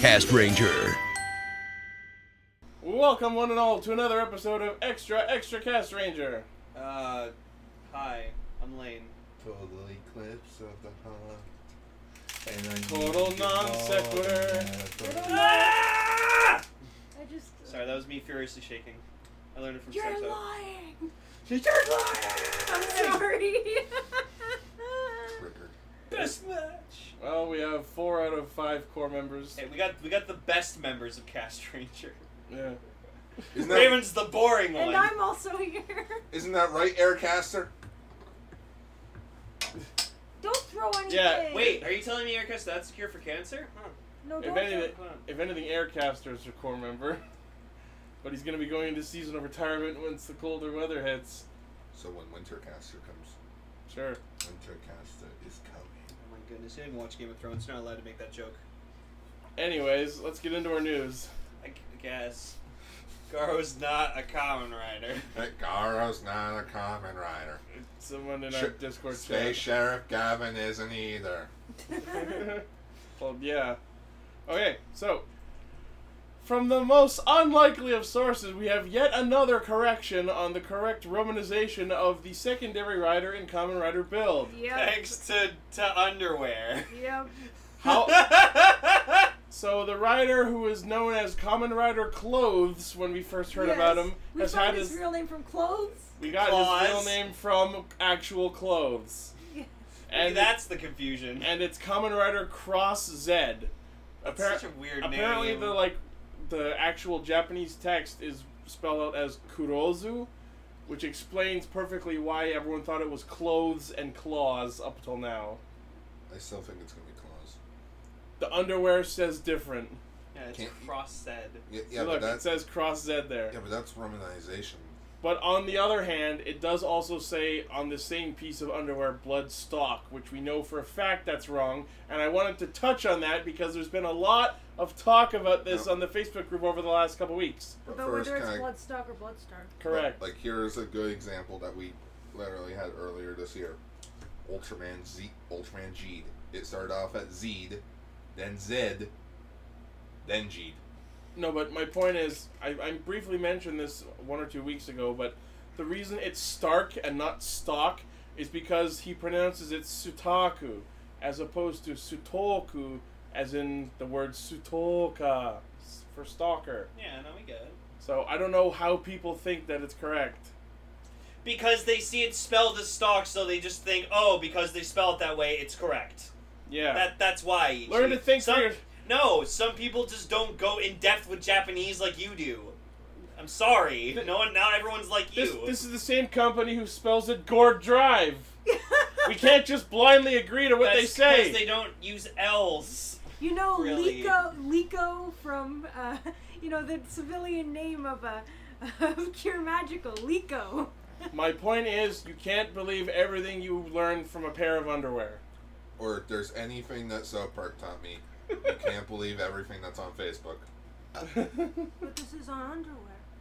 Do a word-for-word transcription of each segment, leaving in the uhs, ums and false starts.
Cast Ranger. Welcome, one and all, to another episode of Extra Extra Cast Ranger. Uh, hi, I'm Lane. Total eclipse of the heart. And I Total need non to sequitur. go Ah! I just. Uh, Sorry, that was me furiously shaking. I learned it from You're Sexo. lying. You're lying! I'm sorry. Triggered. Best match. Well, we have four out of five core members. Hey, we got we got the best members of Cast Ranger. Yeah. Isn't that, Raven's the boring And one. I'm also here. isn't that right, Aircaster? Don't throw anything. Yeah, Wait, are you telling me Aircast that's a cure for cancer? Huh. No, If don't anything, throw. if anything, Aircaster's a core member. But he's going to be going into seasonal retirement once the colder weather hits. So when Wintercaster comes, Sure. Wintercaster is coming. Oh my goodness, you didn't watch Game of Thrones. You're not allowed to make that joke. Anyways, let's get into our news. I g- guess. Garo's not a common rider. That Garo's not a common rider. Someone in Sh- our Discord Stay chat. Sheriff Gavin isn't either. Well, yeah. Okay, so from the most unlikely of sources, we have yet another correction on the correct romanization of the secondary rider in Kamen Rider build. Yep. Thanks to, to underwear. Yep. How? So the rider who is known as Kamen Rider Clothes, when we first heard Yes. about him, We has found had his his. real name from clothes. We got Claws. his real name from actual clothes, Yeah. And and that's the confusion. and it's Kamen Rider Cross Z. That's Appar- such a weird Apparently, name. the like the actual Japanese text is spelled out as Kurozu, which explains perfectly why everyone thought it was clothes and claws up till now. I still think it's gonna be close. The underwear says different. Yeah, it's Can't- cross-said. Yeah, See, yeah, look, but it that's says Cross Z there. yeah, but that's Romanization. But on the other hand, it does also say on the same piece of underwear, blood stock, which we know for a fact that's wrong. And I wanted to touch on that because there's been a lot of talk about this No. on the Facebook group over the last couple weeks. But About first, whether it's can I- Bloodstock or Bloodstar. Correct. Like here's a good example that we literally had earlier this year. Ultraman Z, Ultraman G'd. It started off at Z'd, then Zed, then G'd. No, but my point is, I, I briefly mentioned this one or two weeks ago, but the reason it's Stark and not Stock is because he pronounces it Sutaku, as opposed to Sutoku, as in the word Sutoka, s- for stalker. Yeah, no, we get it. So I don't know how people think that it's correct. Because they see it spelled as stock, so they just think, oh, because they spell it that way, it's correct. Yeah. That That's why. Learn to think some, for your... No, some people just don't go in depth with Japanese like you do. I'm sorry. Th- No one, not everyone's like you. This, this is the same company who spells it Gord Drive. We can't just blindly agree to what That's they say. because they don't use L's. You know, Really? Liko, Liko from, uh, you know, the civilian name of uh, of Cure Magical, Liko. My point is, you can't believe everything you learn from a pair of underwear. Or if there's anything that South Park taught me, you can't believe everything that's on Facebook. But this is on underwear.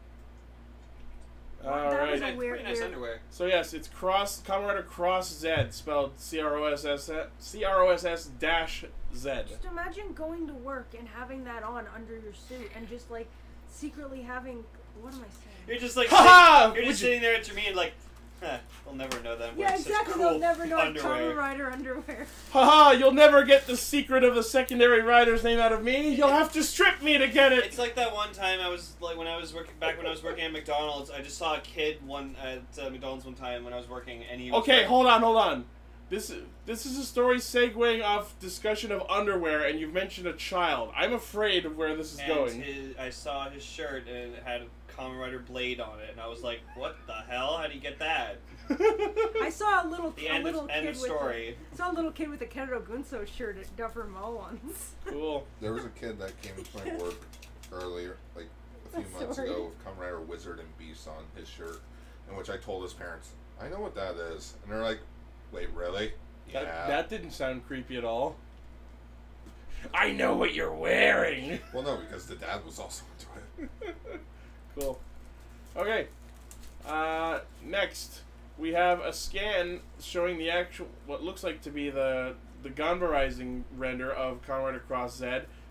All That right. was a Pretty weird, nice weird- underwear. So yes, it's Cross Kamen Rider Cross Z, spelled C R O S S C R O S S dash Z. Just imagine going to work and having that on under your suit and just like secretly having. What am I saying? You're just like, Ha-ha! sitting, you're Would just you- sitting there at your meeting and like, huh, they'll never know that I'm Yeah, wearing exactly. such They'll cool never know underwear. Kamen Rider underwear. Haha! You'll never get the secret of the secondary rider's name out of me. You'll have to strip me to get it. It's like that one time I was like when I was working back when I was working at McDonald's. I just saw a kid one at uh, McDonald's one time when I was working, and he was Okay, wearing- hold on, hold on. This this is a story segueing off discussion of underwear, and you've mentioned a child. I'm afraid of where this is and going. his, I saw his shirt and it had a Kamen Rider blade on it, and I was like, "What the hell? How do you get that?" I saw a little, The a end little of, kid end of with story. A, saw a little kid with a Kenro Gunso shirt at Duffer Mall once. Cool. There was a kid that came to my work earlier, like a few months Sorry. ago, with Kamen Rider Wizard and Beast on his shirt, in which I told his parents, I know what that is. And they're like, wait, really? That, Yeah. that didn't sound creepy at all. I know what you're wearing. Well, no, because the dad was also into it. Cool. Okay. Uh, next, we have a scan showing the actual, what looks like to be the the Ganbarizing render of Kamen Rider Cross Z,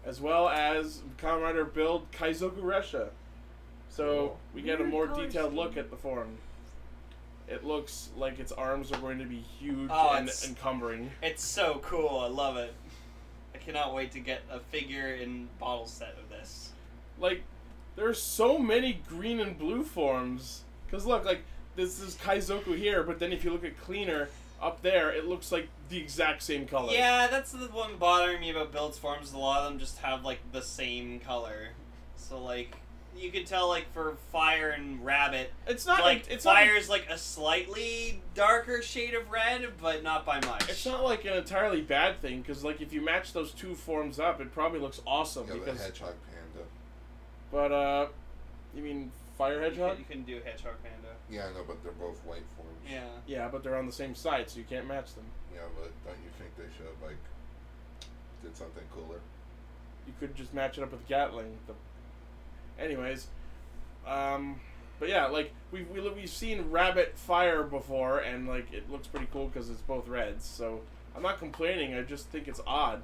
as well as Kamen Rider build Kaizoku Resha. So Cool. we get a Weird more color detailed scheme. look at the form. It looks like its arms are going to be huge Oh, and it's- encumbering. It's so cool. I love it. I cannot wait to get a figure and bottle set of this. Like, there's so many green and blue forms. Because look, like, this is Kaizoku here, but then if you look at Cleaner, up there, it looks like the exact same color. Yeah, that's the one bothering me about build forms. A lot of them just have like the same color. So like, you could tell like for Fire and Rabbit, It's not like it's not Fire's like a slightly darker shade of red, but not by much. It's not like an entirely bad thing, because like if you match those two forms up, it probably looks awesome. You got because, the hedgehog panda. but uh, you mean Fire You Hedgehog? could- You couldn't do Hedgehog Panda. Yeah, I know, but they're both white forms. Yeah. Yeah, but they're on the same side, so you can't match them. Yeah, but don't you think they should have like did something cooler? You could just match it up with Gatling. The... Anyways, um, but yeah, like we've we, we've seen Rabbit Fire before, and like it looks pretty cool because it's both reds. So I'm not complaining. I just think it's odd.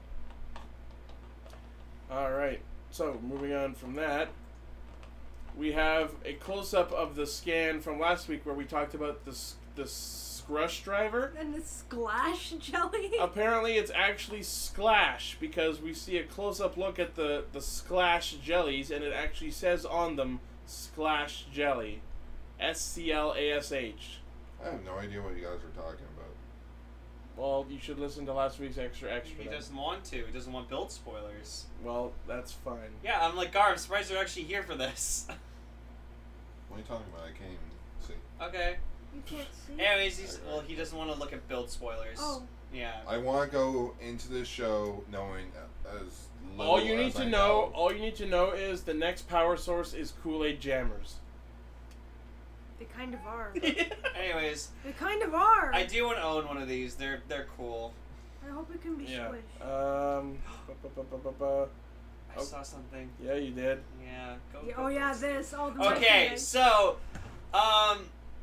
All right. So moving on from that, we have a close up of the scan from last week where we talked about this this Scrush driver. And the splash jelly. Apparently, it's actually Sklash because we see a close-up look at the the Sklash jellies, and it actually says on them Sklash Jelly, S C L A S H. I have no idea what you guys are talking about. Well, you should listen to last week's extra extra. He then. doesn't want to. He doesn't want build spoilers. Well, that's fine. Yeah, I'm like, Gar, I'm surprised you're actually here for this. What are you talking about? I can't even see. Okay. You can't see. Anyways, he's, well, he doesn't want to look at build spoilers. Oh. Yeah. I want to go into this show knowing uh, as little All you need as to I know, all you need to know is the next power source is Kool-Aid Jammers. They kind of are. Anyways, They kind of are. I do want to own one of these. They're they're cool. I hope it can be Yeah. squished. Um. ba, ba, ba, ba, ba, ba. I Oh. saw something. Yeah, you did. Yeah. Go, Yeah, go oh yeah, first. this. All the Okay, merchandise. so, um,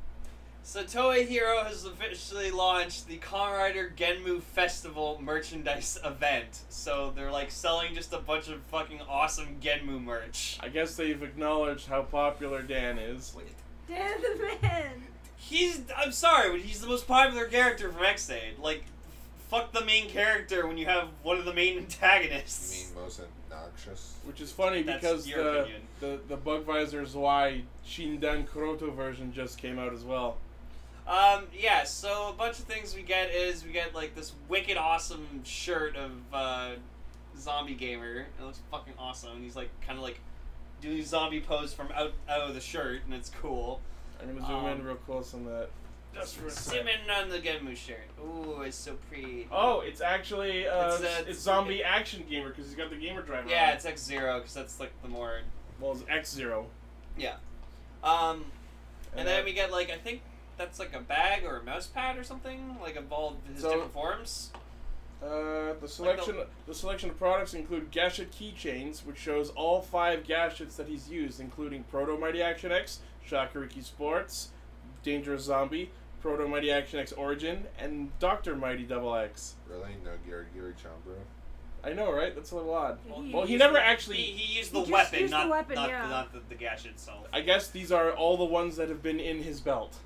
so Toei Hero has officially launched the Kamen Rider Genmu Festival merchandise event. So they're like selling just a bunch of fucking awesome Genmu merch. I guess they've acknowledged how popular Dan is. Dan the man. He's, I'm sorry, but he's the most popular character from X-Aid. Like, fuck the main character when you have one of the main You antagonists. mean most obnoxious? Which is funny That's because your the, opinion. the the Bugvisor Zwei Shindan Kuroto version just came out as well. Um, yeah, so a bunch of things we get is we get like this wicked awesome shirt of uh, Zombie Gamer. It looks fucking awesome. He's like kind of like doing zombie pose from out out of the shirt, and it's cool. I'm gonna zoom in Um, real close on that. Just for a sec. Zoom in on the Genmu shirt. Ooh, it's so pretty. Oh, it's actually uh, It's, it's, uh, it's Zombie Action Gamer because he's got the gamer driver. Yeah, on. it's X Zero because that's like the more well, it's X Zero. yeah. Um, and, And then that- we get like I think that's like a bag or a mouse pad or something like of all his So- different forms. Uh, the selection the selection of products include Gashet keychains, which shows all five Gashets that he's used, including Proto Mighty Action X, Shakuriki Sports, Dangerous Zombie, Proto Mighty Action X Origin, and Doctor Mighty Double X. Really? No Gary Gary Chambro? I know, right? That's a little odd. Yeah, Well, he used never the- actually- He, he used He the just weapon, used the not weapon, not, yeah. the, not the, the gadget itself. I guess these are all the ones that have been in his belt.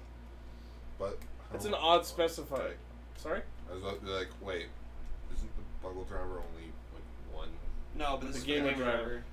But It's how- an odd specifier. Okay. Sorry? I was about to be like, wait, isn't the Buggle Driver only like one? No, but The this is gamer the gamer driver. driver.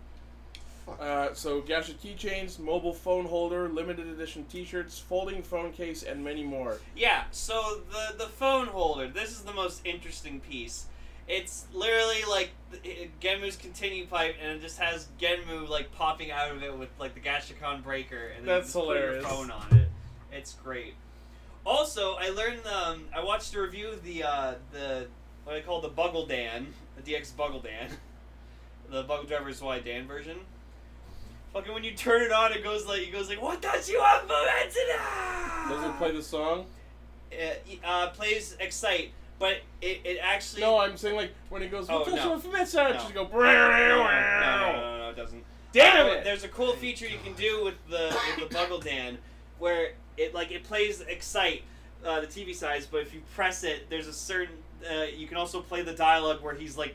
Fuck. Uh, so Gashet keychains, mobile phone holder, limited edition T-shirts, folding phone case, and many more. Yeah, so the the phone holder. This is the most interesting piece. It's literally like the- Genmu's continue pipe, and it just has Genmu like popping out of it with like the Gashikon breaker, and then That's you just put your hilarious. phone on it. It's great. Also, I learned. Um, I watched a review of the uh, the what I call the Buggle Dan, the D X Buggle Dan, the Buggle Driver's Y Dan version. Fucking when you turn it on, it goes like it goes like what does you want momentum? Does it play the song? It uh, plays Excite, but it, it actually No, I'm saying like when it goes. Oh, "What no. does your message?" No. Just go. no, no, no, no, no, no, it doesn't. Damn Uh, it! There's a cool feature you can do with the with the Buggle Dan, where it like it plays Excite, uh, the T V size, but if you press it, there's a certain uh, you can also play the dialogue where he's like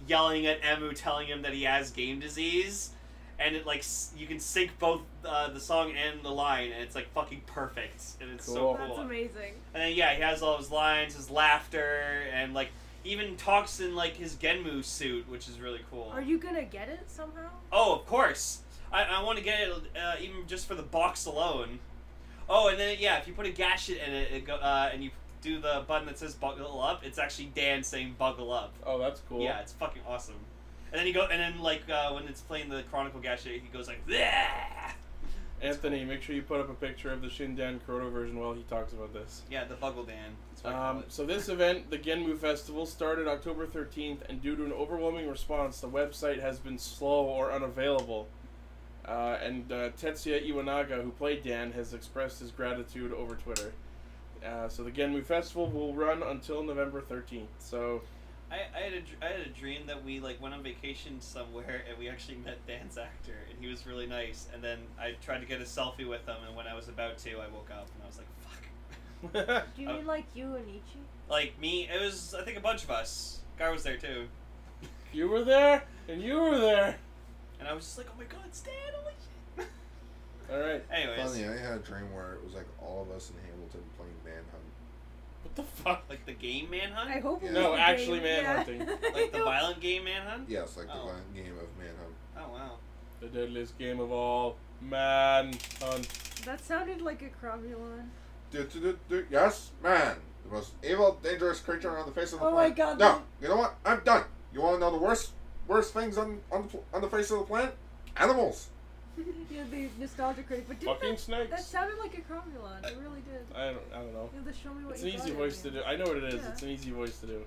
yelling at Emu, telling him that he has game disease, and it like s- you can sync both uh, the song and the line, and it's like fucking perfect, and it's so Cool. cool. That's amazing. And then yeah, he has all his lines, his laughter, and like even talks in like his Genmu suit, which is really cool. Are you gonna get it somehow? Oh, of course. I, I want to get it uh, even just for the box alone. Oh, and then yeah, if you put a gadget in it, it go, uh, and you do the button that says "buckle up," it's actually Dan saying "buckle up." Oh, that's cool. Yeah, it's fucking awesome. And then you go, and then like uh, when it's playing the Chronicle gadget, he goes like, "Bleh!" Anthony, make sure you put up a picture of the Shindan Kroto version while he talks about this. Yeah, the Buggle Dan. That's what I call Um, it. so this event, the Genmu Festival, started October thirteenth, and due to an overwhelming response, the website has been slow or unavailable. Uh, and uh, Tetsuya Iwanaga, who played Dan, has expressed his gratitude over Twitter. Uh, so the Genmu Festival will run until November thirteenth. So I, I had a dr- I had a dream that we like went on vacation somewhere and we actually met Dan's actor and he was really nice, and then I tried to get a selfie with him, and when I was about to, I woke up and I was like, fuck. Do you Oh. mean like you and Ichi? Like me, it was I think a bunch of us. Gar was there too, you were there, and you were there. and I was just like, oh my god, Stan, holy shit. All right. Anyways, Funny, I had a dream where it was like all of us in Hamilton playing Manhunt. What the fuck? like the game Manhunt, I hope it Yeah. was No, the actually game. manhunting. Yeah. like the violent game Manhunt. Yes, like the Oh. violent game of Manhunt. Oh wow. The deadliest game of all, Manhunt. That sounded like a cromulon. Du- du- du- du- Yes, man. The most evil, dangerous creature on the face of the Oh my planet. god, No, you know what? I'm done. You want to know the worst, worst things on on the, pl- on the face of the planet? Animals. Yeah, the nostalgia critic, but didn't Fucking that, snakes. that sounded like a cromulon. It really did. I don't, I don't know. You have to show me what It's you an got easy in voice to here. do. I know what it is. Yeah. It's an easy voice to do.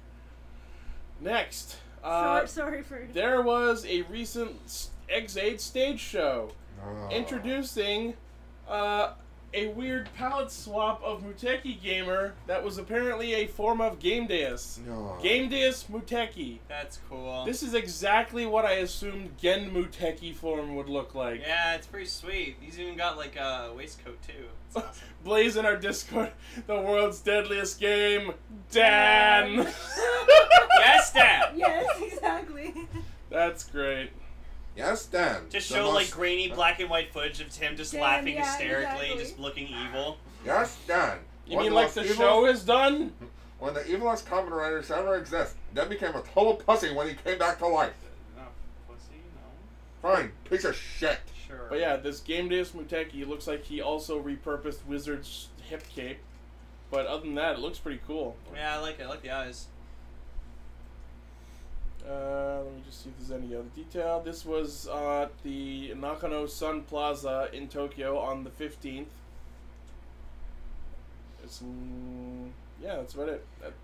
Next, sorry, uh, sorry for. there was a recent s- X eight stage show Oh. introducing uh, a weird palette swap of Muteki Gamer that was apparently a form of Game Deus. No. Game Deus Muteki. That's cool. This is exactly what I assumed Gen Muteki form would look like. Yeah, it's pretty sweet. He's even got like a waistcoat too. It's awesome. Blaze in our Discord, the world's deadliest game, Dan. Yes, Dan. Yes, exactly. That's great. Yes, Dan. Just The show like most- grainy black and white footage of him just Dan, laughing yeah, hysterically, exactly. just looking evil. Yes, Dan. You One mean of like most the evil- show is done? One of the evilest common writers to ever exist. Then became a total pussy when he came back to life. Oh, pussy, no. Fine, piece of shit. Sure. But yeah, this Game Deus Muteki looks like he also repurposed Wizard's hip cape. But other than that, it looks pretty cool. Yeah, I like it. I like the eyes. Uh, let me just see if there's any other detail. This was uh, the Nakano Sun Plaza in Tokyo on the fifteenth. It's, mm, yeah, that's about it. That-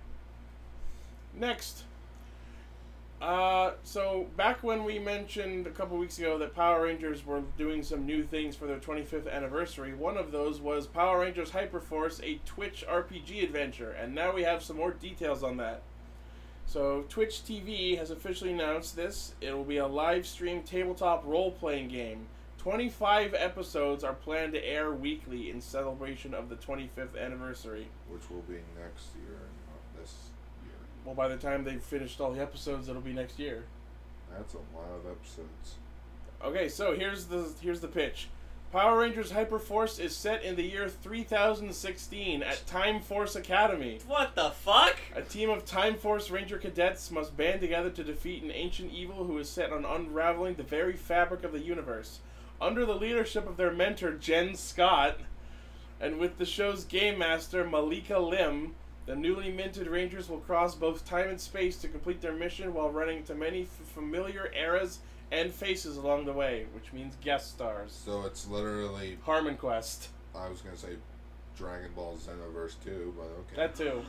Next. Uh, so back when we mentioned a couple weeks ago that Power Rangers were doing some new things for their twenty-fifth anniversary, one of those was Power Rangers Hyperforce, a Twitch R P G adventure, and now we have some more details on that. So Twitch T V has officially announced this. It will be a live stream tabletop role-playing game. twenty-five episodes are planned to air weekly in celebration of the twenty-fifth anniversary. Which will be next year, not this year. Well, by the time they've finished all the episodes, it'll be next year. That's a lot of episodes. Okay, so here's the here's the pitch. Power Rangers Hyperforce is set in the year three thousand sixteen at Time Force Academy. What the fuck? A team of Time Force Ranger cadets must band together to defeat an ancient evil who is set on unraveling the very fabric of the universe. Under the leadership of their mentor, Jen Scott, and with the show's game master, Malika Lim, the newly minted Rangers will cross both time and space to complete their mission while running into many f- familiar eras and faces along the way, which means guest stars. So it's literally, Harmon Quest. I was gonna say Dragon Ball Xenoverse two, but okay. That too.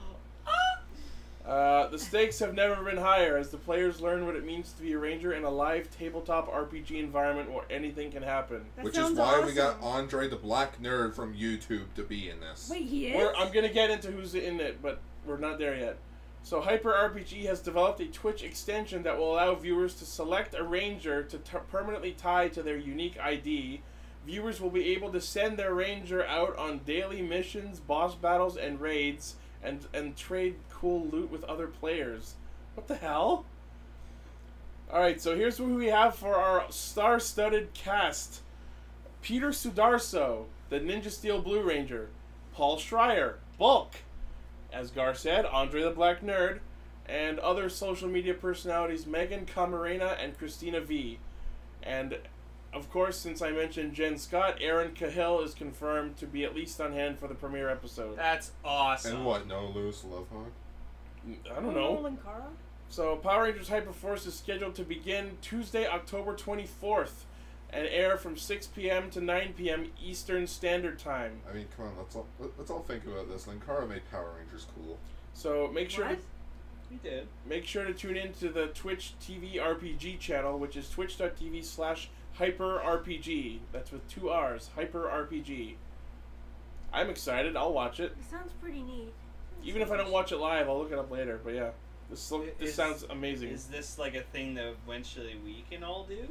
Uh, the stakes have never been higher as the players learn what it means to be a ranger in a live tabletop R P G environment where anything can happen. That Which is sounds why awesome. we got Andre the Black Nerd from YouTube to be in this. Wait, he is? We're, I'm gonna get into who's in it, but we're not there yet. So Hyper R P G has developed a Twitch extension that will allow viewers to select a ranger to t- permanently tie to their unique I D. Viewers will be able to send their ranger out on daily missions, boss battles, and raids, and and trade cool loot with other players. What the hell? Alright, so here's who we have for our star-studded cast. Peter Sudarso, the Ninja Steel Blue Ranger. Paul Schreier, Bulk. As Gar said, Andre the Black Nerd. And other social media personalities Megan Camarena and Christina V. And, of course, since I mentioned Jen Scott, Aaron Cahill is confirmed to be at least on hand for the premiere episode. That's awesome. And what? No Lewis Lovehawk? I don't know. Nolan Cara? So, Power Rangers Hyperforce is scheduled to begin Tuesday, October twenty-fourth, and air from six p.m. to nine p.m. Eastern Standard Time. I mean, come on, let's all let- let's all think about this. Linkara made Power Rangers cool. So make sure What? to You did. make sure to tune in to the Twitch T V R P G channel, which is twitch.tv slash hyperrpg. That's with two R's, hyperrpg. I'm excited. I'll watch it. It sounds pretty neat. Even if I don't watch it live, I'll look it up later. But yeah, this look, this Is- sounds amazing. Is this like a thing that eventually we can all do?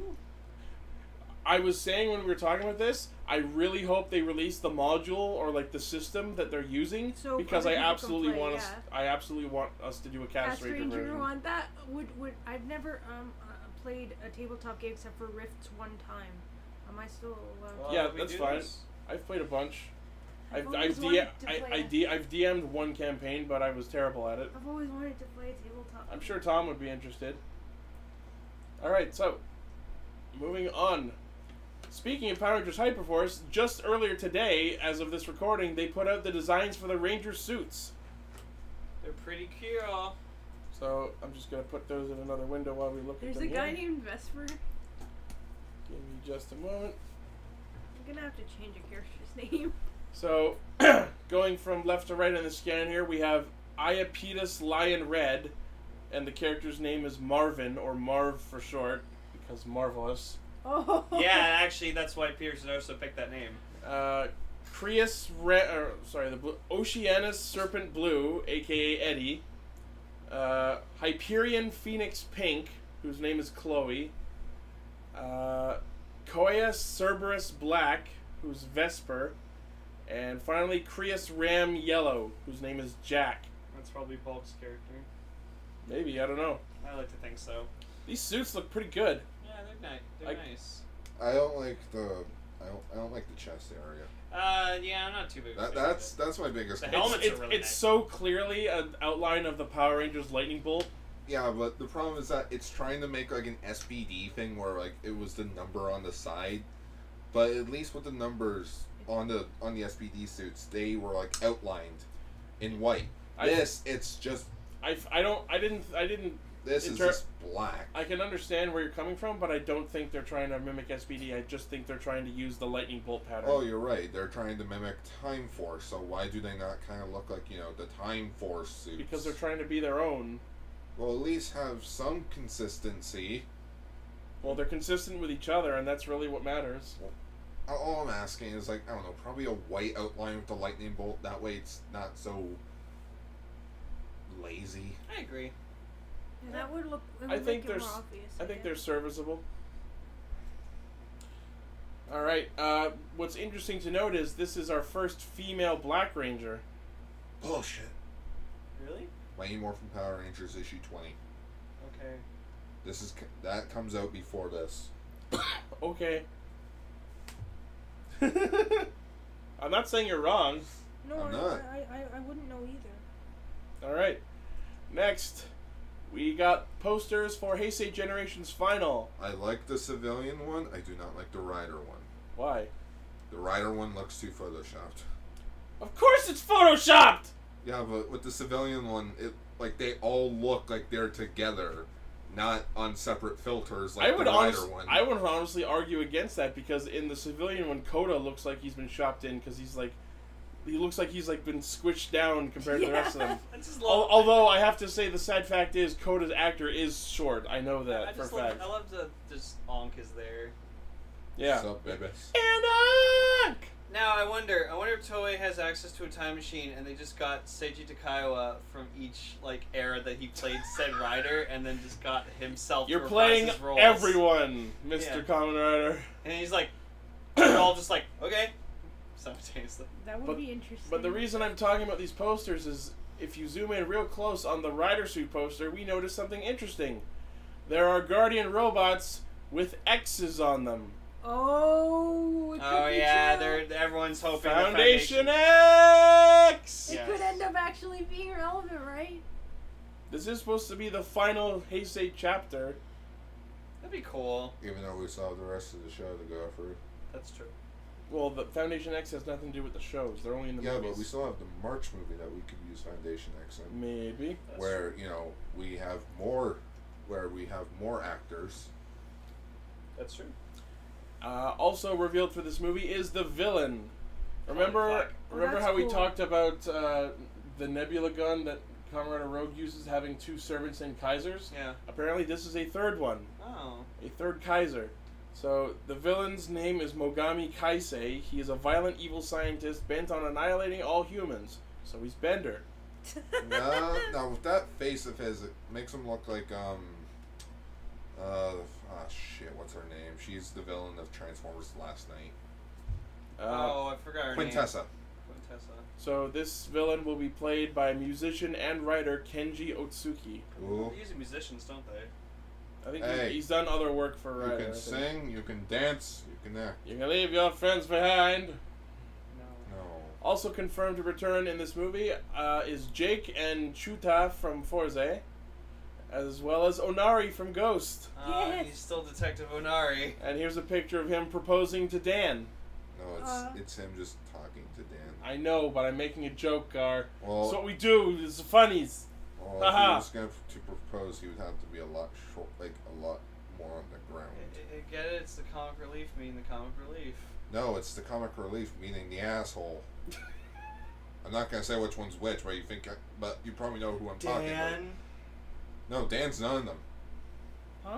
I was saying when we were talking about this, I really hope they release the module or like the system that they're using So because other I people can absolutely play, want us. yeah. I absolutely want us to do a Cast Cast Ranger Ranger version. on that would would I've never um uh, played a tabletop game except for Rifts one time. Am I still allowed? Well, Yeah, we that's do fine. this. I've played a bunch. I've I've always I've, D- wanted to I, play I a- D- I've D M'd one campaign, but I was terrible at it. I've always wanted to play a tabletop. I'm sure Tom would be interested. All right, so moving on. Speaking of Power Rangers Hyperforce, just earlier today, as of this recording, they put out the designs for the Ranger suits. They're pretty cool. So I'm just gonna put those in another window while we look There's at a them. guy here. named Vesper. Give me just a moment. I'm gonna have to change a character's name. So, going from left to right on the scan here, we have Iapetus Lion Red, and the character's name is Marvin, or Marv for short, because marvelous. Oh. Yeah, actually, that's why Peter also picked that name. Uh, Creus Red, or, sorry, the blue, Oceanus Serpent Blue, aka Eddie. Uh, Hyperion Phoenix Pink, whose name is Chloe. Uh, Koya Cerberus Black, who's Vesper. And finally, Creus Ram Yellow, whose name is Jack. That's probably Bulk's character. Maybe, I don't know. I like to think so. These suits look pretty good. Yeah, they're nice. They're I- nice. I don't like the I don't I don't like the chest area. Uh, yeah, I'm not too big. a That fan of that's it. that's my biggest. The complaint. helmets it's are really it's nice. so clearly an outline of the Power Rangers Lightning Bolt. Yeah, but the problem is that it's trying to make like an S P D thing where like it was the number on the side, but at least with the numbers on the on the S P D suits, they were like outlined in white. I- This it's just I, I don't I didn't I didn't this In is ter- just black. I can understand where you're coming from, but I don't think they're trying to mimic S P D. I just think they're trying to use the Lightning Bolt pattern. Oh, you're right. They're trying to mimic Time Force. So why do they not kind of look like you know the Time Force suits? Because they're trying to be their own. well, at least have some consistency. Well, they're consistent with each other, and that's really what matters. All I'm asking is like I don't know, probably a white outline with the lightning bolt. That way, it's not so lazy. I agree. Yeah, that would look. It would I think make it there's- more obvious. I think guess. they're serviceable. All right. Uh, what's interesting to note is this is our first female Black Ranger. Bullshit. Really? Wayne Moore from Power Rangers issue twenty. Okay. This is c- that comes out before this. Okay. I'm not saying you're wrong. No, I'm I, not. I, I, I wouldn't know either. All right. Next, we got posters for Heisei Generations Final. I like the civilian one. I do not like the rider one. Why? The rider one looks too photoshopped. Of course it's photoshopped! Yeah, but with the civilian one, it like they all look like they're together, not on separate filters like I would the rider honest, one. I would honestly argue against that because in the civilian one, Koda looks like he's been shopped in because he's like, he looks like he's like been squished down compared to the rest of them. I just Al- love. although I have to say the sad fact is Koda's actor is short. I know that I for a just love. fact. I love the just Ankh is there. Yeah. What's up, baby? And Ankh! Now I wonder. I wonder if Toei has access to a time machine and they just got Seiji Takaiwa from each like era that he played said rider, and then just got himself. You're to reprise playing his roles. everyone, Mister Yeah. Kamen Rider. And he's like, they're all just like, okay, simultaneously. That would But- be interesting. But the reason I'm talking about these posters is if you zoom in real close on the rider suit poster, we notice something interesting. There are Guardian robots with X's on them. Oh, it could Oh be yeah, true. they're everyone's hoping. the Foundation Foundation. X! It Yes. could end up actually being relevant, right? This is supposed to be the final Heisei chapter. That'd be cool. Even though we still have the rest of the show to go through. That's true. Well, the Foundation X has nothing to do with the shows. They're only in the Yeah, movies. but we still have the March movie that we could use Foundation X in. Maybe. That's where, true. you know, we have more where we have more actors. That's true. Uh, also revealed for this movie is the villain. Remember, fuck. Oh, remember that's how we cool. talked about uh, the Nebula gun that Comrade Rogue uses, having two servants named Kaisers? Yeah. Apparently, this is a third one, Oh. a third Kaiser. So the villain's name is Mogami Kaisei. He is a violent, evil scientist bent on annihilating all humans. So he's Bender. no, no, with that face of his, it makes him look like, um, uh, ah, shit, what's her name? She's the villain of Transformers Last Night. Uh, oh, I forgot her name. Quintessa. Quintessa. So this villain will be played by musician and writer Kenji Otsuki. Ooh. They use musicians, don't they? I think Hey. he's, he's done other work for You Ryder. can I think. sing, you can dance, you can act. You can leave your friends behind. No. No. Also confirmed to return in this movie uh, is Jake and Chuta from Forze, as well as Onari from Ghost. Uh, Yes. He's still Detective Onari. And here's a picture of him proposing to Dan. No, it's Uh. it's him just talking to Dan. I know, but I'm making a joke, Gar. Well, That's what we do. It's the funnies. well if Haha. he was going to propose, he would have to be a lot short, like a lot more on the ground. I, I get it. It's the comic relief meaning the comic relief. No, it's the comic relief, meaning the asshole. I'm not gonna say which one's which, but you think, I, but you probably know who I'm talking about. Dan. No, Dan's none of them. Huh?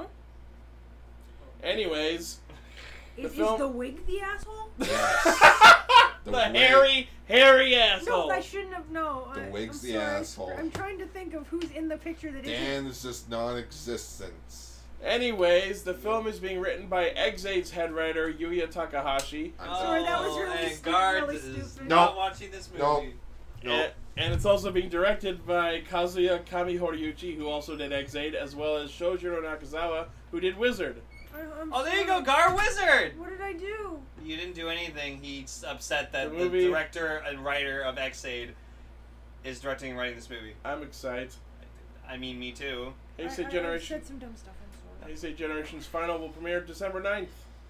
Anyways, Is, film- is the wig the asshole? Yes. the, The wig. hairy, hairy asshole. No, I shouldn't have. No. The I, wig's I'm the sorry. asshole. I'm trying to think of who's in the picture that isn't. Dan is just non-existent. Anyways, the film is being written by Exade's head writer Yuya Takahashi. I'm Oh, Sorry, that was really and stupid, Guard really is stupid. not No. watching this movie. No. No. And, and it's also being directed by Kazuya Kamihoriuchi, who also did Exade, as well as Shojiro Nakazawa, who did Wizard. I, I'm Oh, there you sorry. go, Gar Wizard! What did I do? You didn't do anything. He's upset that The the, movie- director and writer of X-Aid is directing and writing this movie. I'm excited. I mean, me too. I, Heisei I, I Generation. said some dumb stuff. I'm sorry. Heisei Generation's final will premiere December ninth.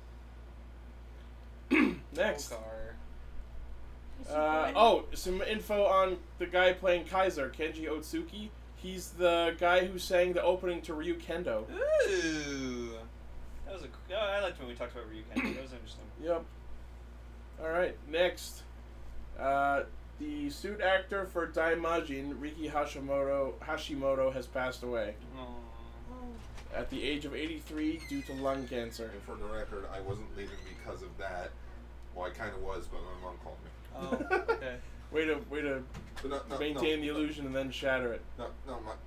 Next. Oh, Gar. Is he Uh, fine? oh, some info on the guy playing Kaiser, Kenji Otsuki. He's the guy who sang the opening to Ryu Kendo. Ooh. That was a. Oh, I liked when we talked about Ryu Kendo. That was interesting. Yep. Alright, next. Uh, the suit actor for Daimajin, Riki Hashimoto, Hashimoto, has passed away Aw. Oh. at the age of eighty-three due to lung cancer. And for the record, I wasn't leaving because of that. Well, I kind of was, but my mom called me. Oh, okay. Way to way to But no, no, maintain no, the illusion and then shatter it. No, no, my.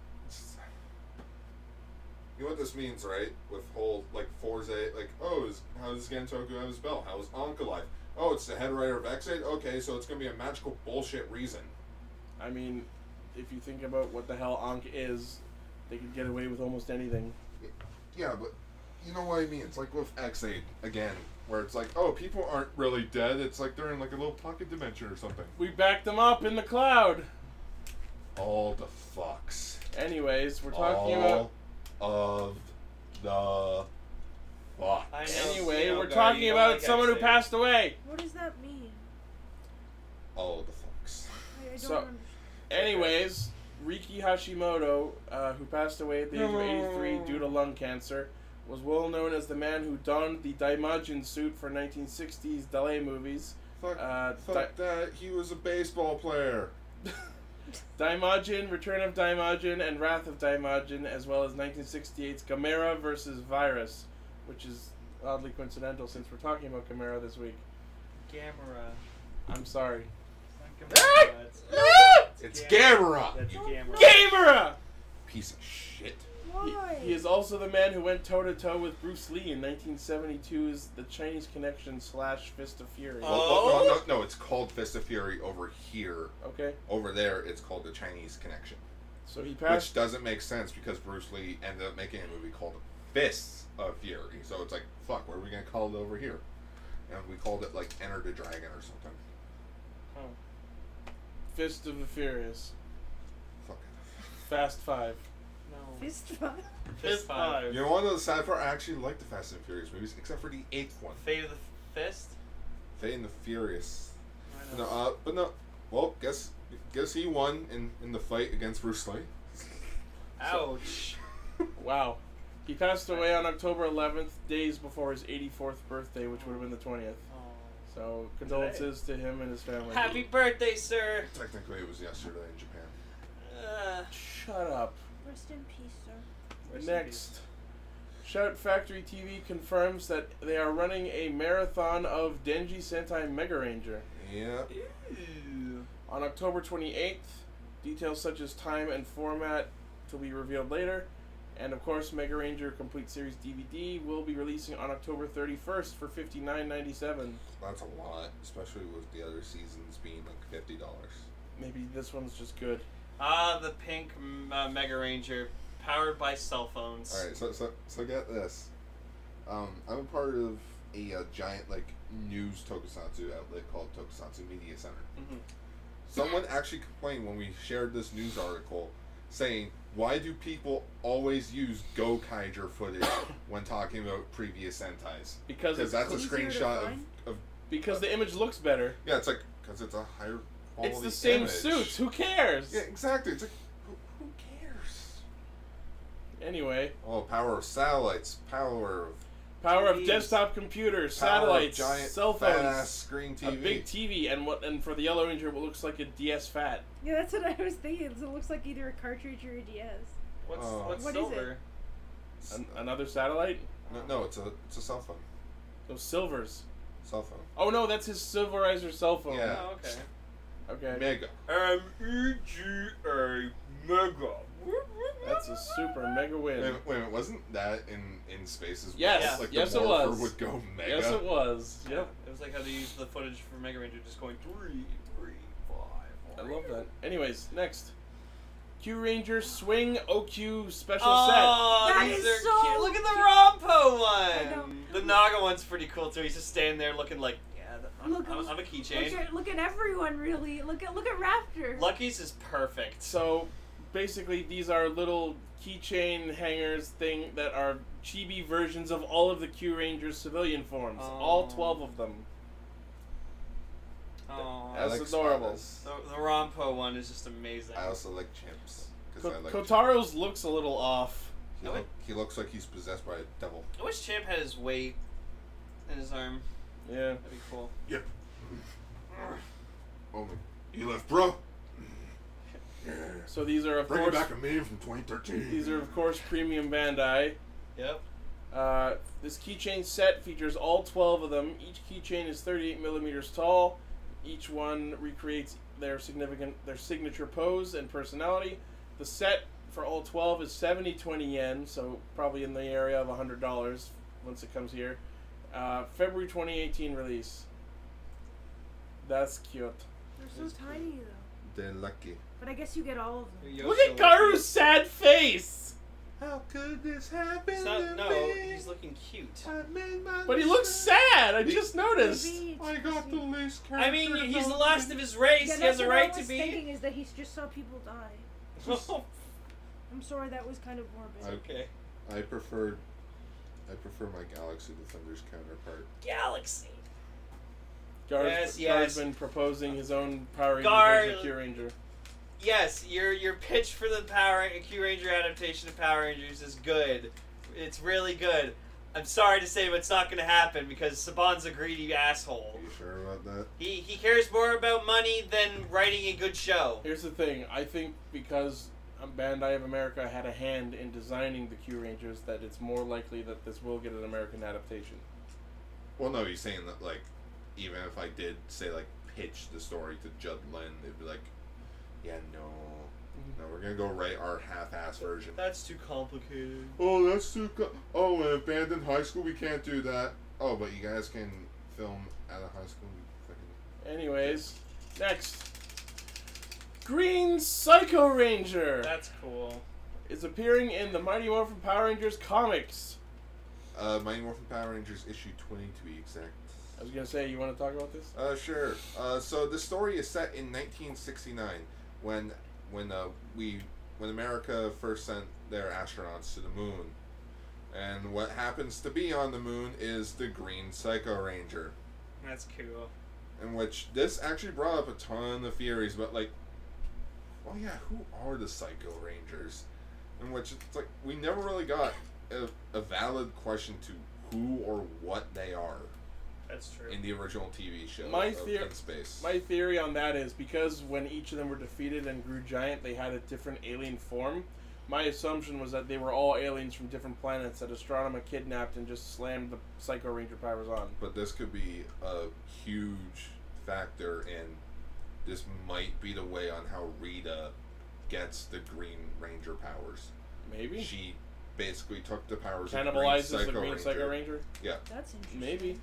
You know what this means, right? With whole like Forza, like, oh, is, how does Gentoku have his belt? How is Anka alive? Oh, it's the head writer of X-Aid? Okay, so it's gonna be a magical bullshit reason. I mean, if you think about what the hell Ankh is, they could get away with almost anything. Yeah, but you know what I mean? It's like with X-Aid, again, where it's like, oh, people aren't really dead. It's like they're in like a little pocket dimension or something. We backed them up in the cloud. All the fucks. Anyways, we're talking All about. of the fuck. I know. Anyway, you know, we're Gar, talking you don't about like someone who X-Aid. passed away. What does that mean? All the fucks. I, I don't So- understand. Anyways, Riki Hashimoto, uh, who passed away at the age of eighty-three due to lung cancer, was well known as the man who donned the Daimajin suit for nineteen sixties Dale movies. Fuck, Uh, fuck that. He was a baseball player. Daimajin, Return of Daimajin, and Wrath of Daimajin, as well as nineteen sixty-eight's Gamera versus Virus, which is oddly coincidental since we're talking about Gamera this week. Gamera. I'm sorry. It's not Gamera. It's, It's Gamera. Gamera. That's Gamera. Gamera! Piece of shit. Why? He, he is also the man who went toe to toe with Bruce Lee in nineteen seventy-two's The Chinese Connection slash Fist of Fury. Oh. Well, well, no, no, no, it's called Fist of Fury over here. Okay, Over there, it's called The Chinese Connection. so he Which passed. doesn't make sense because Bruce Lee ended up making a movie called Fists of Fury. So it's like, fuck, what are we going to call it over here? And we called it like Enter the Dragon or something. Fist of the Furious. Fuck it. Fast Five. No. Fist fight. Fist five. You know, one of the sad part, I actually like the Fast and Furious movies, except for the eighth one. Fate of the Fist. Fate and the Furious. I No, know. uh, but no. Well, guess guess he won in, in the fight against Bruce Lee. Ouch. Wow. He passed away on October eleventh, days before his eighty-fourth birthday, which would have been the twentieth. Oh. So condolences to him and his family. Happy birthday, sir. Technically, it was yesterday in Japan. Uh, Shut up. Rest in peace, sir. Rest in Next. Shout Factory T V confirms that they are running a marathon of Denji Sentai Mega Ranger. Yeah. ew. On October twenty-eighth, details such as time and format to be revealed later. And of course, Mega Ranger Complete Series D V D will be releasing on October thirty-first for fifty-nine ninety-seven. That's a lot, especially with the other seasons being like fifty dollars. Maybe this one's just good. Ah, the pink mm, uh, Mega Ranger, powered by cell phones. All right, so so so get this. Um, I'm a part of a, uh giant like news tokusatsu outlet called Tokusatsu Media Center. Mhm. Someone actually complained when we shared this news article, saying, "Why do people always use Gokaiger footage when talking about previous Sentais?" Because Because it's, that's a Easier to screenshot of, find? of because the image looks better. yeah. It's like because it's a higher quality. It's the same image. suits. Who cares? Yeah, exactly. It's like who, who cares? Anyway, Oh, power of satellites, power of power of T Vs. desktop computers, power of satellites, giant cell fat ass phones, screen T a V. big T V, and what? And for the Yellow Ranger, what looks like a D S Fat. Yeah, that's what I was thinking. It looks like either a cartridge or a D S. What's Oh. what's What is it? silver? An, another satellite. No, no, it's a it's a cell phone. Those silvers. Cell phone. Oh no, that's his Silverizer cell phone. Yeah. Oh, okay. Okay. Mega. M E G A Mega. That's a super mega Wait, win. a minute, wait a minute, wasn't that in in space as well? Yes, Like yes the it morpher was. would go mega. Yes, it was. Yeah. Yep. It was like how they used the footage for Mega Ranger, just going three, three, five. I love that. Anyways, next. Q Ranger Swing O Q special Oh, That these is are so cute. Look at the cute. Rompo I know. one. The Naga one's pretty cool too. He's just standing there looking like, yeah, the, I'm, Look- I'm, I'm a Look keychain. at, look at everyone, really. Look at look at Raptor. Lucky's is perfect. set. So, basically, these are little keychain hangers thing that are chibi versions of all of the Q Ranger civilian forms. All Oh. twelve of them. Oh, That's I like adorable. Spartas. the, the Rompo one is just amazing. I also like chimps. Ko- Because I like Kotaro's looks a little off. He, I look, like- he looks like he's possessed by a devil. I wish Champ had his weight in his arm. Yeah. That'd be cool. Yep. Oh my. You left, bro. So these are of Bring course back a meme from twenty thirteen. these are of course premium Bandai. Yep. Uh, this keychain set features all twelve of them. Each keychain is thirty-eight millimeters tall. Each one recreates their significant their signature pose and personality. The set for all twelve is seventy twenty yen, so probably in the area of one hundred dollars once it comes here. Uh, February twenty eighteen release. That's cute. They're so tiny though. They're lucky. But I guess you get all of them. Yoshi Look at looking- Garu's sad face! How could this happen It's to not, no, me? he's looking cute. I made my But he looks mistake. sad! I just noticed! Maybe it's I just got the he- least I character mean, he's the development. last of his race. Yeah, he that's has a what right I to was be. thinking is that he's just saw people die. I'm sorry, that was kind of morbid. okay. I preferred. I prefer my Galaxy Defenders counterpart. Galaxy. Gar's, Yes, Gar's yes. been proposing his own Power Ranger Gar- version of Q Ranger. Yes, your your pitch for the Power Q Ranger adaptation of Power Rangers is good. It's really good. I'm sorry to say, but it's not going to happen because Saban's a greedy asshole. Are you sure about that? He he cares more about money than writing a good show. Here's the thing. I think because um, Bandai of America had a hand in designing the Q Rangers, that it's more likely that this will get an American adaptation. Well, no, he's saying that like, even if I did say like pitch the story to Judd Lynn, they'd be like, yeah, no. No, we're gonna go write our half-ass version. That's too complicated. Oh, that's too. Co- oh, in abandoned high school, we can't do that. Oh, but you guys can film at a high school. Anyways, next. Green Psycho Ranger That's cool. is appearing in the Mighty Morphin Power Rangers comics. Uh, Mighty Morphin Power Rangers issue twenty to be exact. I was gonna say, you want to talk about this? Uh, sure. Uh, so the story is set in nineteen sixty-nine, when when uh, we when America first sent their astronauts to the moon, and what happens to be on the moon is the Green Psycho Ranger, That's cool. in which this actually brought up a ton of theories, but like, oh yeah, who are the Psycho Rangers? In which it's like we never really got a, a valid question to who or what they are. That's true. In the original T V show My of theor- In Space. My theory on that is because when each of them were defeated and grew giant, they had a different alien form. My assumption was that they were all aliens from different planets that Astronema kidnapped and just slammed the Psycho Ranger powers on. But this could be a huge factor in this might be the way on how Rita gets the Green Ranger powers. Maybe. She basically took the powers Cannibalizes of Green Psycho the Green Ranger, Psycho Ranger? Yeah, That's interesting. Maybe.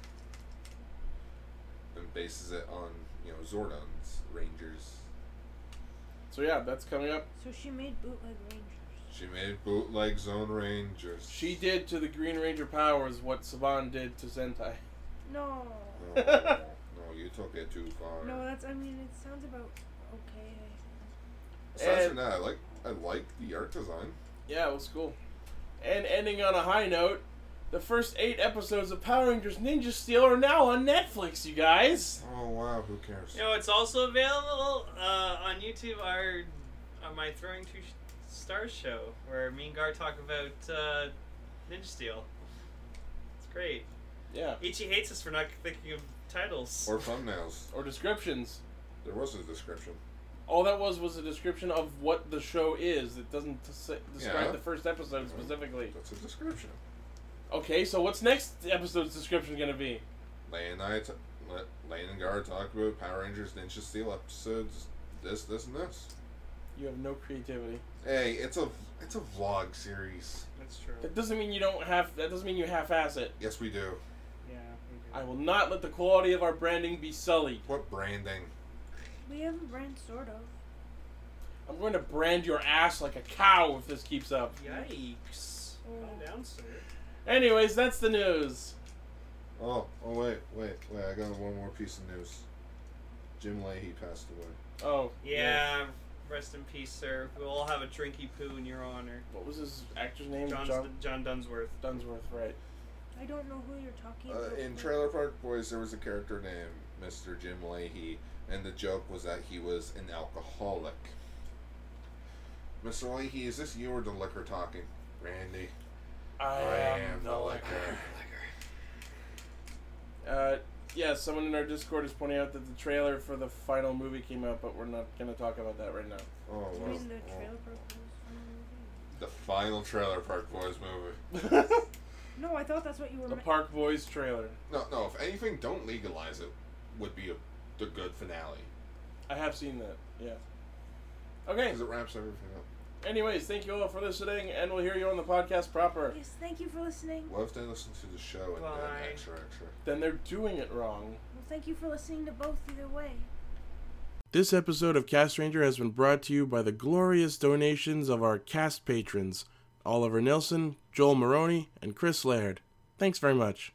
and bases it on, you know, Zordon's Rangers. So yeah, that's coming up. So she made bootleg Rangers. She made bootleg Zone Rangers. She did to the Green Ranger powers what Saban did to Sentai. No. No, no, you took it too far. No, that's. I mean, it sounds about okay. Aside And- from that, I like I like the art design. Yeah, it was cool. And ending on a high note, the first eight episodes of Power Rangers Ninja Steel are now on Netflix, you guys. Oh wow, who cares? You know, it's also available uh, on YouTube. Our on my Throwing Two Stars show, where me and Gar talk about uh, Ninja Steel. It's great. Yeah. Ichi hates us for not thinking of titles. Or thumbnails. Or descriptions. There was a description. All that was was a description of what the show is. It doesn't t- s- describe Yeah. the first episode specifically. That's a description. Okay, so what's next episode's description gonna be? Lane and I, t- let Lane and Gar talk about Power Rangers Ninja Steel episodes. This, this, and this. You have no creativity. Hey, it's a it's a vlog series. That's true. That doesn't mean you don't have. That doesn't mean you half-ass it. Yes, we do. Yeah. I will not let the quality of our branding be sullied. What branding? We have a brand, sort of. I'm going to brand your ass like a cow if this keeps up. Yikes. Oh. Calm down, sir. Anyways, that's the news. Oh, oh wait, wait, wait! I got one more piece of news. Jim Leahy passed away. Oh. Yeah. Rest in peace, sir. We'll all have a drinky poo in your honor. What was his actor's name? John's, John John Dunsworth. Dunsworth, right. I don't know who you're talking Uh, about. in Trailer Park Boys, there was a character named Mister Jim Leahy, and the joke was that he was an alcoholic. Mister Leahy, is this you or the liquor talking? Randy. I, am the liquor. Uh, yeah, someone in our Discord is pointing out that the trailer for the final movie came out, but we're not going to talk about that right now. Oh, You well. mean the oh. trailer park was The final Trailer Park Boys movie. the No, I thought that's what you were. meant. Park Boys trailer. No, no. If anything, don't legalize it. Would be a, the good finale I have seen that, yeah. Okay, because it wraps everything up. anyways, thank you all for listening, and we'll hear you on the podcast proper. Yes, thank you for listening. What if they listen to the show and Bye. then extra extra? Then they're doing it wrong. Well, thank you for listening to both either way. This episode of Cast Ranger has been brought to you by the glorious donations of our cast patrons, Oliver Nilsson, Joel Maroney, and Chris Laird. Thanks very much.